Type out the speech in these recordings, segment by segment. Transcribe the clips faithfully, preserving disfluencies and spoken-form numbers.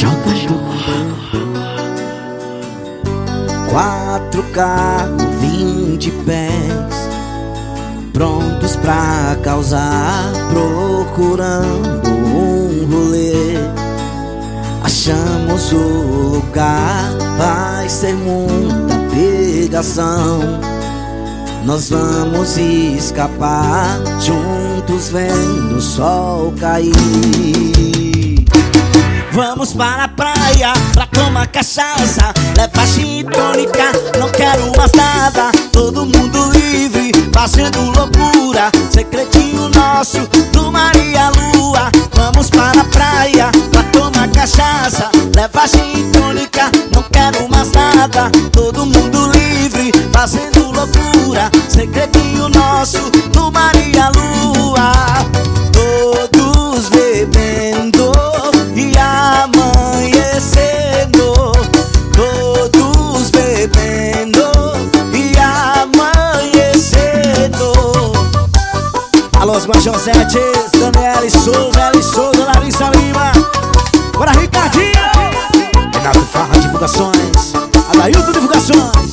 Joga, joga. Quatro carros, vinte pés, prontos pra causar, procurando um rolê. Achamos o lugar, vai ser muita pegação. Nós vamos escapar, juntos vendo o sol cair. Vamos para a praia pra tomar cachaça, leva gin e tônica, não quero mais nada. Todo mundo livre, fazendo loucura, segredinho nosso do Maria Lua. Vamos para a praia pra tomar cachaça, leva gin e tônica, não quero mais nada. Todo mundo livre, fazendo loucura, segredinho nosso do Maria Lua. Todos bebendo e amanhecendo, todos bebendo e amanhecendo. Alô, os Majosetes, Daniela Souza, Eli Souza, Larissa Lima. Bora, Ricardinho! Renato Farra Divulgações, Adailton Divulgações.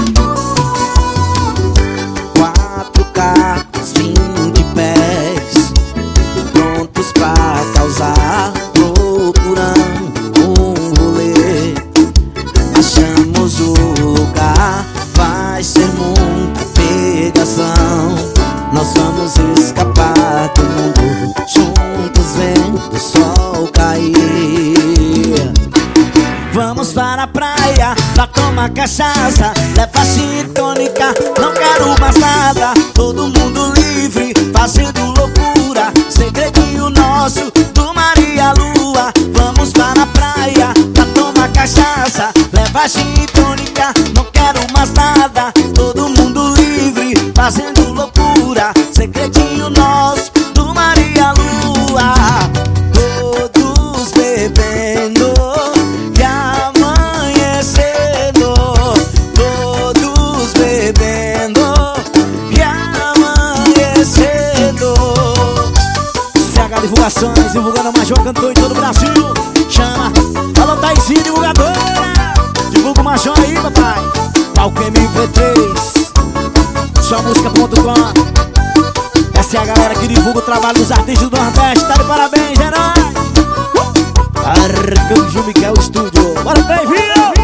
Quatro carros, vinte pés, prontos pra causar, procurando um rolê. Achamos o lugar, vai ser muita pegação. Nós vamos escapar do mundo, juntos vendo o sol cair. Vamos para a praia pra tomar cachaça, leva gin e tônica, não quero mais nada. Todo mundo livre, fazendo loucura, segredinho nosso do Maria Lua. Vamos para a praia pra tomar cachaça, leva gin e tônica, não quero mais nada. Todo mundo livre, fazendo loucura, segredinho nosso do Maria Lua. Todos bebendo e amanhecendo, todos bebendo e amanhecendo. C H Divulgações, divulgando o Major, cantor em todo o Brasil. Chama, alô Taizinho, divulgadora. Divulga o Major aí, papai. Palco M P três, só música ponto com. Essa é a galera que divulga o trabalho dos artistas do Nordeste. Tá de parabéns, herói. Arcanjo Miguel Estúdio. Bora, bem-vindo!